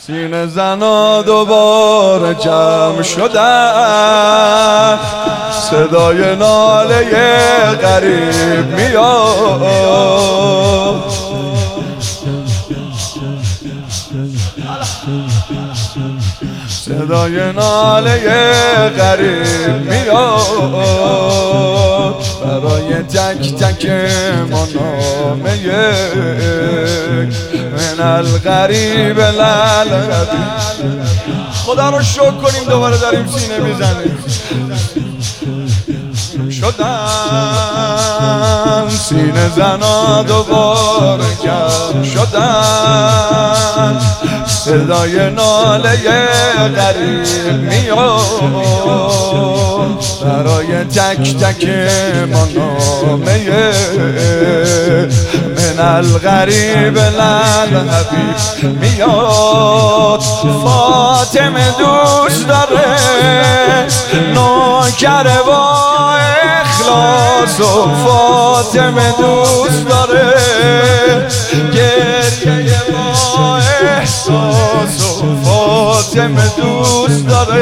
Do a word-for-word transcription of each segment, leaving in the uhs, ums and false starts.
سینه زنا دوباره جمع شدن، صدای ناله غریب میاد. صدای ناله غریب میاد برای تک تک ما نامه یک من الغریب للغریب. خدا رو شکر کنیم دوباره داریم سینه میزنیم. شدن سینه زنا دوباره جمع شدن، صدای ناله غریب میاد برای تک تک ما نامه من الغریب للحبیب میاد. فاطمه دوست داره نوکر با اخلاص و فاطمه دوست داره گریه با احساس و فاطمه دوست داره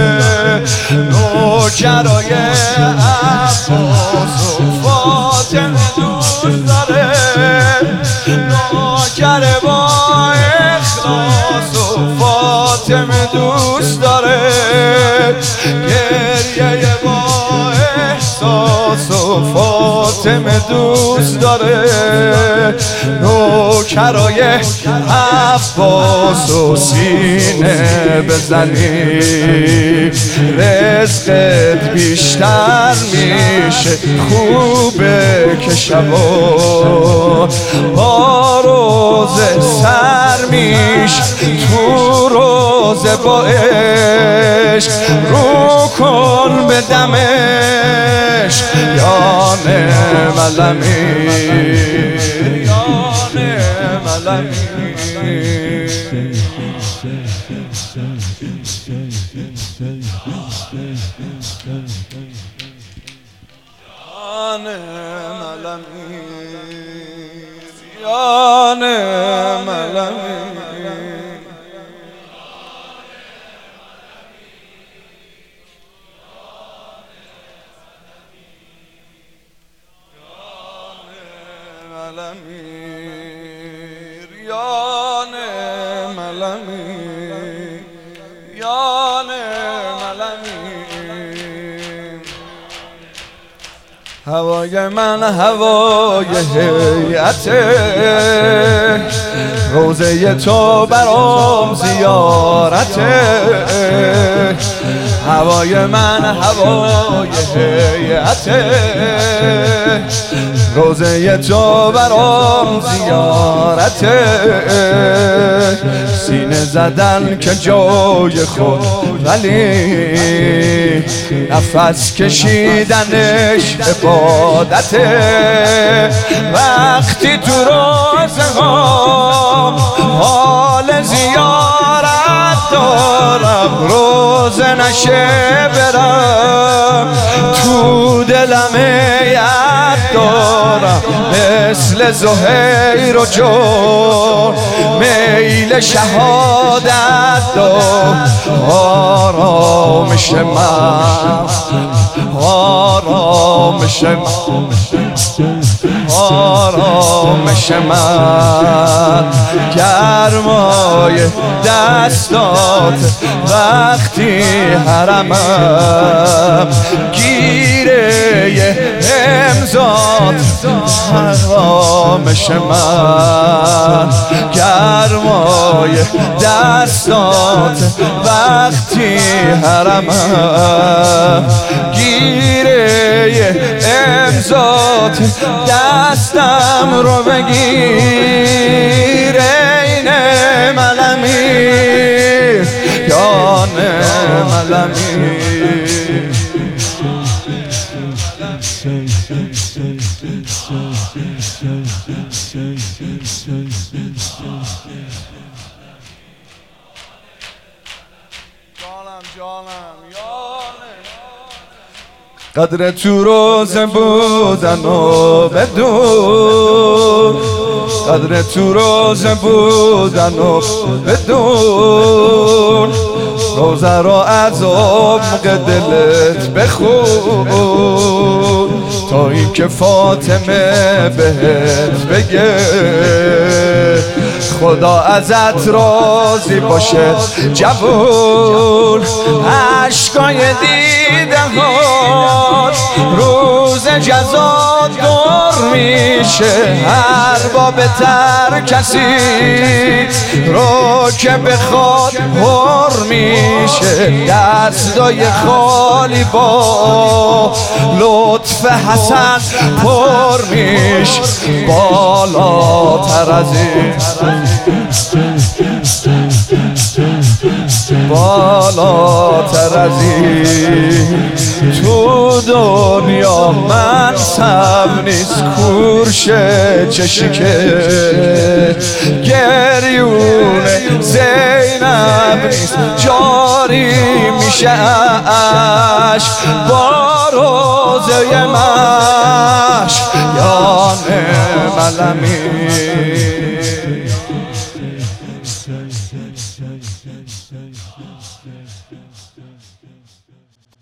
نوکرای عباس و فاطمه دوست داره نوکر با اخلاص و فاطمه دوست داره گریه با احساس و فاطمه دوست داره نوکرای عباس و سینه بزنی رزقت بیشتر میشه. خوبه که شبا با روزه سر میشه تو روزه با عشق رو کن به دمش یانه ملمی یانه ملمی یانه ملمی یانه ملمی ملمیر یانه ملمیر یانه ملمیر. هوای من هوای هیئته روزه تو برام زیارته. هوای من هوای هیئته روزه تو برام زیارته. سینه زدن که جای خود ولی نفس کشیدنش عبادته. وقتی تو روزه ها حال زیارت دارم روزه نشه برم تو دلم یاد دارم مثل زهیر و جون میل شهادت دار. آرامش من آرامش من آرامش من گرمای دستات وقتی حرمم گیره امضات. آرامش من گرمای دستات وقتی حرمم گیره امضات. دستم رو بگیر این ملمیر یانه ملمیر. جانم جانم یانه قدر تو روزه بودن و بدون قدر تو روزه بودن و بدون روزه را از عمق دلت بخون تا این که فاطمه بهت بگه خدا ازت راضی باشه جوون. عشقای دیده ها روز جزا دور میشه هر باب تر کسی رو که بخواد پر میشه دستای خالی با لطف حسن پر میشه بالاتر از این بالاتر از این تو دنیا منصب نیست کورشه چشی که گریونه زینب نیست جاری میشه عشق با روزه مشک یانه ملمی